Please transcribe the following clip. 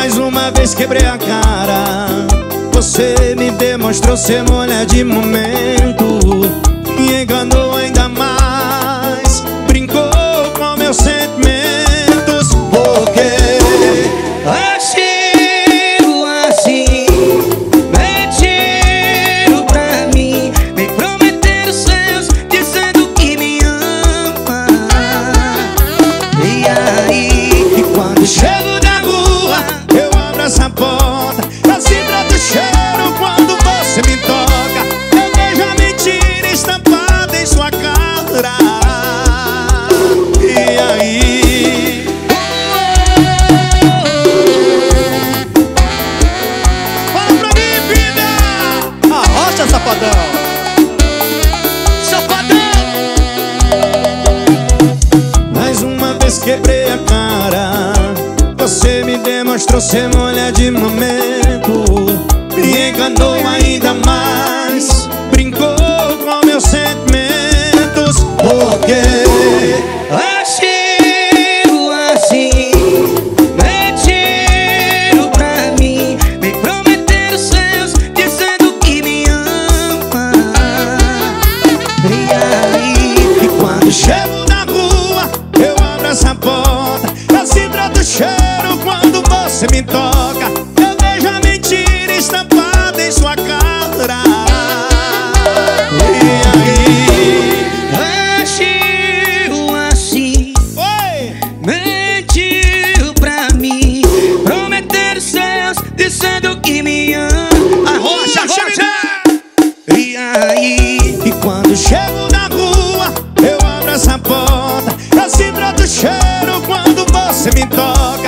Mais uma vez quebrei a cara. Você me demonstrou ser mulher de momento, me enganou ainda mais, brincou com meus sentimentos. Porque agiu assim, mentiu pra mim, me prometer os seus, dizendo que me ama. E aí, e quando chego na rua, eu abro essa porta, eu sinto o cheiro quando você me toca. Eu vejo a mentira estampada em sua cara. E aí, fala pra mim, vida! Arrocha, safadão! safadão! Mais uma vez quebrei a cara. Você me demonstrou ser mulher de momento, me enganou ainda mais, brincou com meus sentimentos. Porque agiu assim, mentiu pra mim, me prometer os seus, dizendo que me ama. E aí, e quando chego na rua, eu abro essa porta, eu sinto o cheiro quando você me toca. Eu vejo a mentira estampada em sua cara. E aí, agiu assim, oi! mentiu pra mim, prometer os seus, dizendo que me ama. Arrocha, arrocha! E aí, E quando chego na rua, eu abro essa porta, eu sinto o cheiro quando você me toca.